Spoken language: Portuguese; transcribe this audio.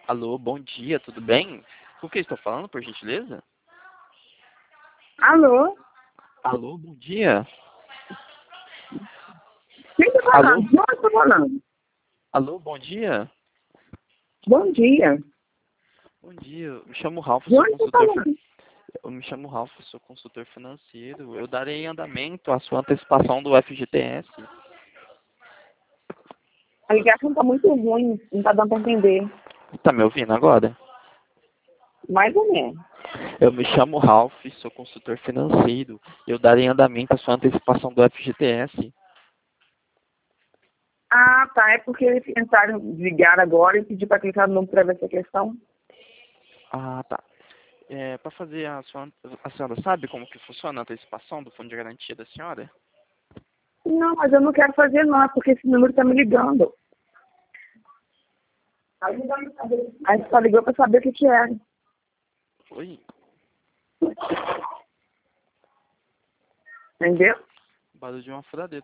Alô, bom dia, tudo bem? Com quem estou falando, por gentileza? Alô? Alô, bom dia. Quem está Alô, falando? De onde está falando? alô, bom dia. Bom dia. Bom dia, eu me chamo Ralph, De onde está falando? eu me chamo Ralph, sou consultor financeiro. Eu darei andamento à sua antecipação do FGTS. A ligação está muito ruim, não está dando para entender. Tá me ouvindo agora? Mais ou menos. Eu me chamo Ralph, sou consultor financeiro. Eu darei andamento à sua antecipação do FGTS. Ah, tá. É porque eles tentaram ligar agora e pedir para clicar no número para ver essa questão. Ah, tá. Para fazer a senhora sabe como que funciona a antecipação do fundo de garantia da senhora? Não, mas eu não quero fazer não, é porque esse número está me ligando. Aí só ligou para saber o que que era. Oi, Entendeu? barulho de uma furadeira.